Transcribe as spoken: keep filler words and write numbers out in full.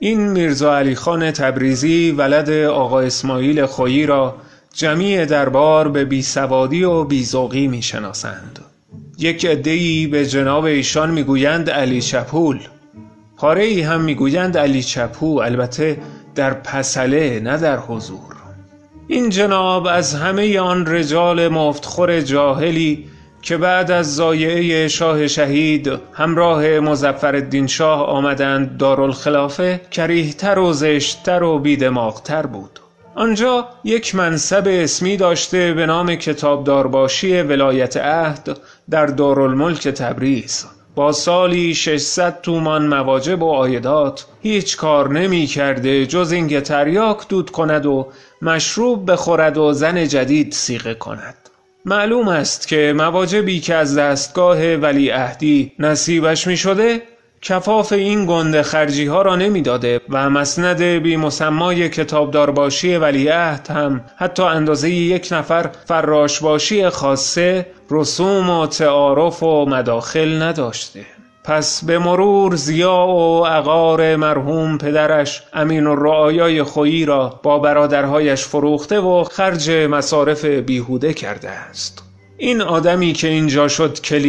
این میرزا علی خان تبریزی ولد آقا اسماعیل خویی را جمیع دربار به بیسوادی و بیذوقی می شناسند. یک عده‌ای به جناب ایشان میگویند علی چپول، پاره‌ای هم میگویند علی چپو، البته در پسله نه در حضور. این جناب از همه آن رجال مفتخور جاهلی که بعد از ضایعه شاه شهید همراه مظفرالدین شاه آمدند دارالخلافه کریه‌تر و زشت‌تر و بی‌دماغ‌تر بود. آنجا یک منصب اسمی داشته به نام کتابدارباشی ولایت عهد در دارالملک تبریز. با سالی ششصد تومان مواجب و عایدات هیچ کار نمی کرده جز اینکه تریاک دود کند و مشروب بخورد و زن جدید صیغه کند. معلوم است که مواجبی که از دستگاه ولیعهدی نصیبش می شده کفاف این گنده خرجی ها را نمی داده و مسند بی مسمای کتابدارباشی ولیعهد هم حتی اندازه یک نفر فراشباشی خاصه رسوم و تعارف و مداخل نداشته. پس به مرور ضیاء و عقار مرحوم پدرش امین الرعایای خویی را با برادرهایش فروخته و خرج مصارف بیهوده کرده است. این آدمی که اینجا شد کلید